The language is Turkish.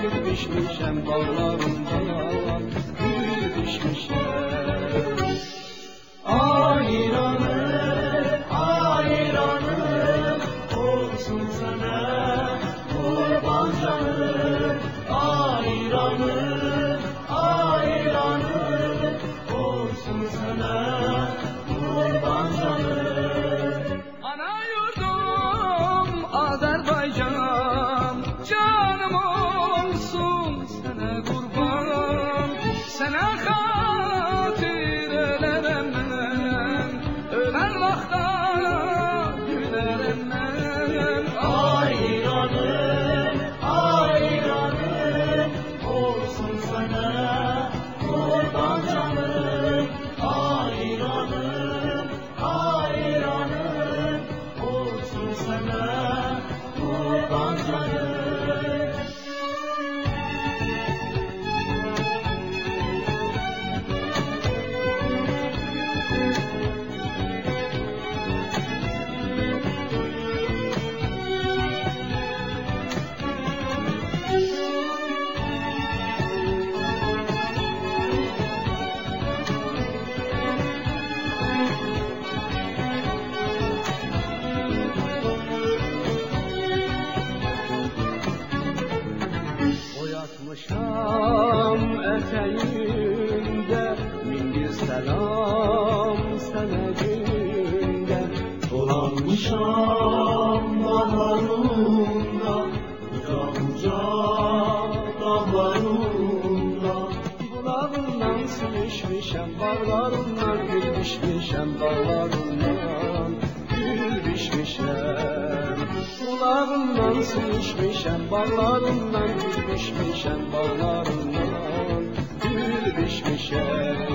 gül biçmişem bağlarından, gül biçmişem. Ayranım, ayranım olsun sana kurban canım. Ayranım, ayranım olsun sana kurban canım. Ana yurdum Azerbaycan, canım olsun sana kurban. Sana hatir ölerem ben, ölen vakta gülerem ben. Ayranım, ayranım olsun sana kurban canım. Ayranım, ayranım olsun sana kurban canım. Boyatmışam eteğimde min bir selam sana günde. Dolanmışam dağlarında, uca uca dağlarında. Bulağından su içmişem bağlarından, gül biçmişem bağlarından, gül biçmişem. Bulağından su içmişem bağlarından, gül biçmişem bağlarından, gül biçmişem.